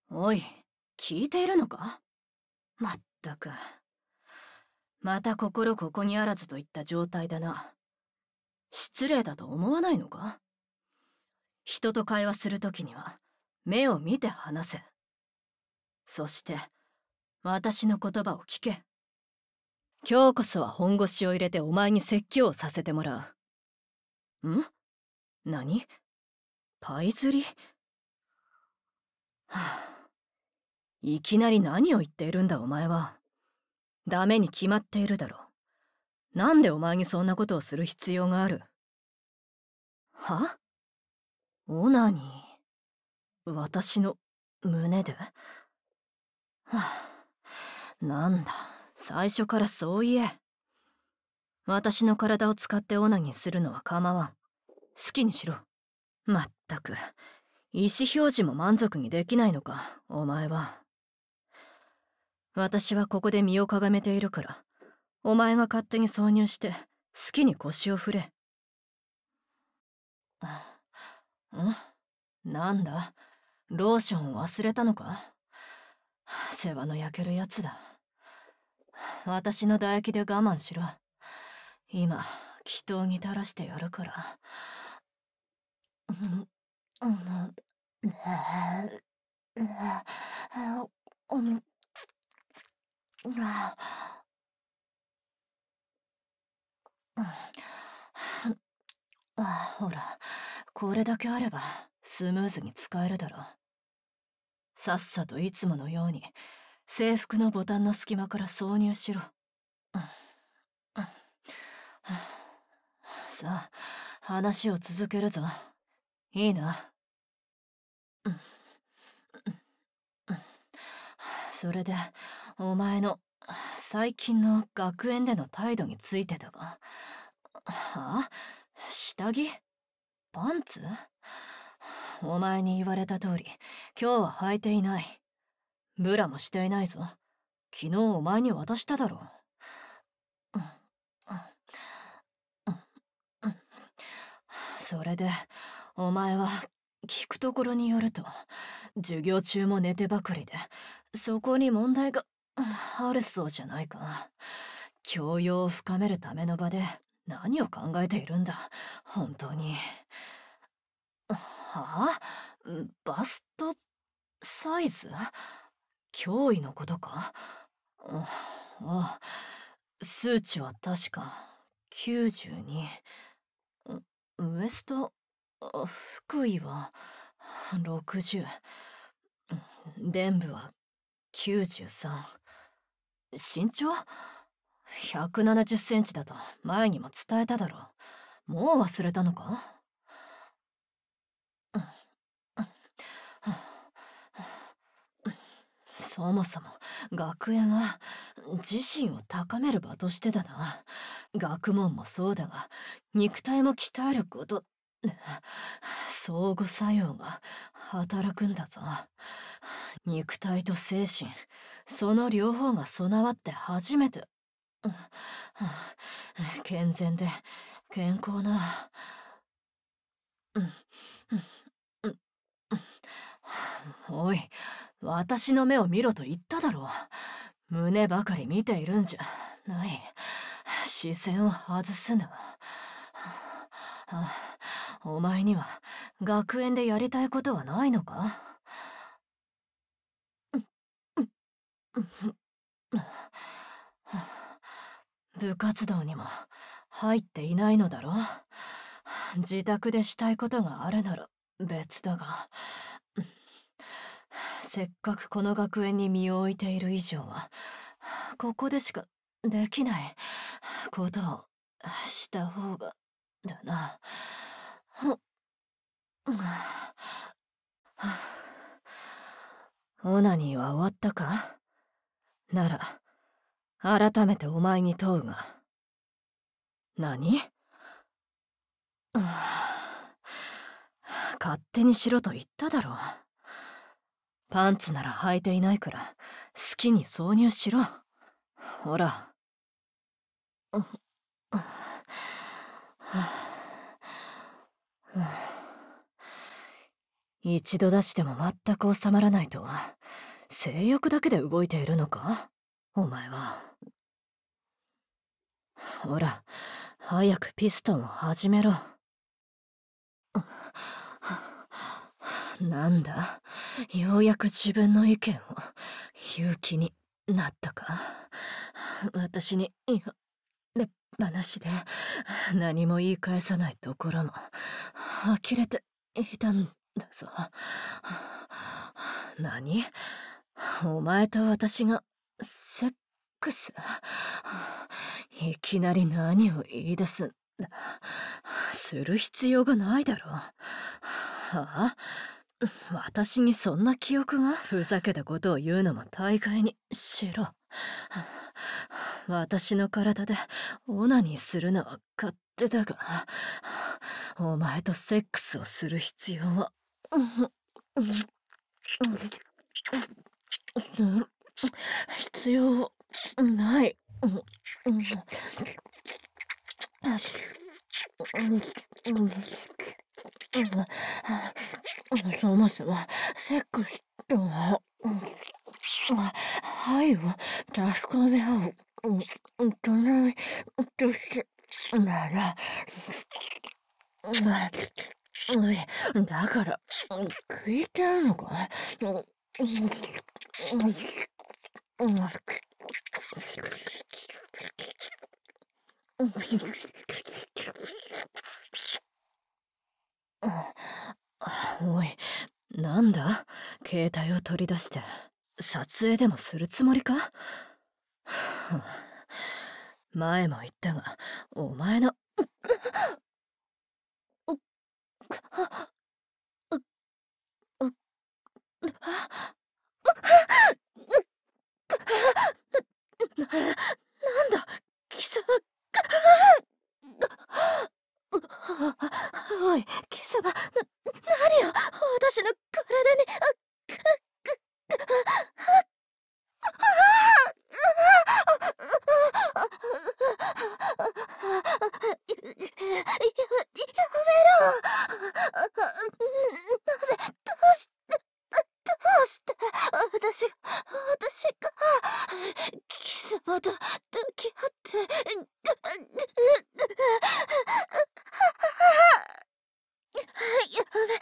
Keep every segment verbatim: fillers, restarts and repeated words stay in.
おい、聞いているのか？まったく。また心ここにあらずといった状態だな。失礼だと思わないのか？人と会話するときには、目を見て話せ。そして、私の言葉を聞け。今日こそは本腰を入れてお前に説教をさせてもらう。ん？何？パイ釣り？はあ、いきなり何を言っているんだお前は。ダメに決まっているだろう。なんでお前にそんなことをする必要がある？は？オナニー、私の胸で？はあ、なんだ、最初からそう言え。私の体を使ってオナニーするのは構わん。好きにしろ。まったく、意思表示も満足にできないのか、お前は。私はここで身をかがめているから、お前が勝手に挿入して、好きに腰を振れ。ん？なんだ、ローションを忘れたのか？世話の焼けるやつだ。私の唾液で我慢しろ。今、祈祷に垂らしてやるから。あ、ほら、これだけあればスムーズに使えるだろう。さっさといつものように制服のボタンの隙間から挿入しろ。さあ、話を続けるぞ。いいな。それで、お前の最近の学園での態度についてだが。はあ？下着？パンツ？お前に言われた通り、今日は履いていない。ブラもしていないぞ。昨日お前に渡しただろう。それで、お前は聞くところによると、授業中も寝てばかりで、そこに問題があるそうじゃないか。教養を深めるための場で何を考えているんだ、本当に。はあ？バストサイズ？脅威のことか？ああ、数値は確かきゅうじゅうに。ウエスト、あ腹囲はろくじゅう。臀部はきゅうじゅうさん。身長？ ひゃくななじゅっセンチだと前にも伝えただろう。もう忘れたのか？そもそも学園は自身を高める場としてだな。学問もそうだが、肉体も鍛えること、相互作用が働くんだぞ。肉体と精神、その両方が備わって初めて、健全で健康な。おい、私の目を見ろと言っただろう。胸ばかり見ているんじゃない。視線を外すな。お前には学園でやりたいことはないのか？部活動にも入っていないのだろう。自宅でしたいことがあるなら別だが、せっかくこの学園に身を置いている以上は、ここでしかできないことをした方がだな。オナニーは終わったか？なら、改めてお前に問うが。何？勝手にしろと言っただろう。パンツなら履いていないから好きに挿入しろ。ほら。 一度出しても全く収まらないとは、性欲だけで動いているのかお前は。ほら、早くピストンを始めろ。なんだ、ようやく自分の意見を言う気になったか。私に言われっぱなしで何も言い返さないところも呆れていたんだぞ。何？お前と私がセックス？いきなり何を言い出すんだ。する必要がないだろう。はあ？私にそんな記憶が？ふざけたことを言うのも大概にしろ。私の体でオナニーするのは勝手だが、お前とセックスをする必要は、必要ない。そもそもセックスとは、愛を確かめ合う営みとしてなら、だから聞いてるのか？おい、なんだ？携帯を取り出して撮影でもするつもりか？前も言ったが、お前のなんだ貴様。おい貴様、な何を私の体に。私が、私が、貴様と抱き合って、やめ、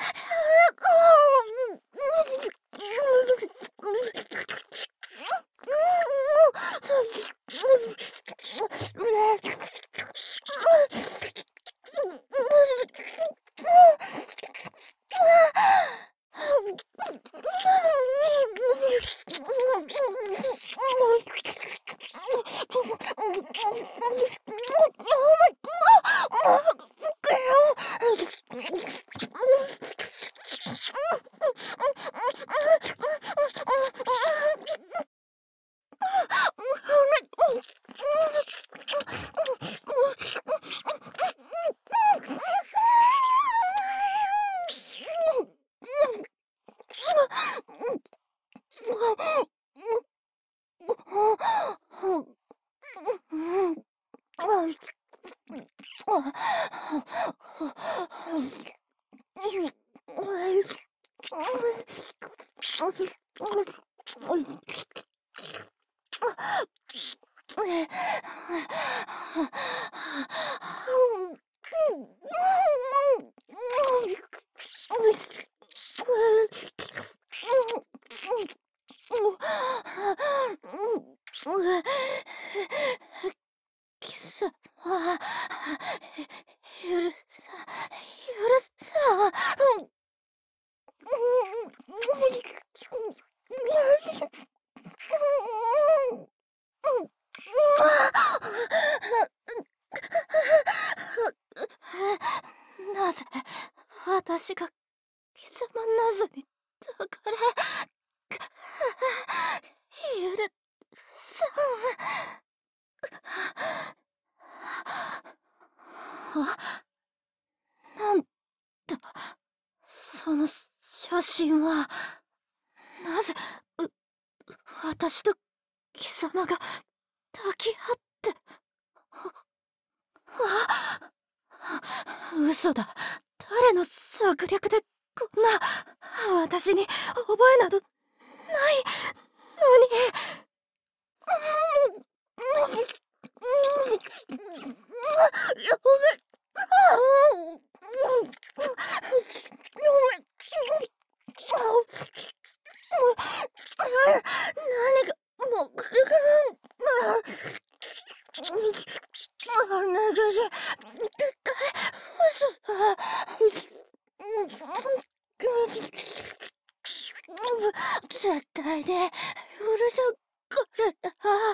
貴様、許さ、許さ。なぜ私が貴様なずに抱かれ、許さん。あ、なんだその写真は。なぜう私と貴様が抱き合って。あ、嘘だ。誰の策略でこんな私に覚えなどないのに。やべ。何がもうぐるぐる。あねじじ絶対嘘だ。絶対に許さんからだ。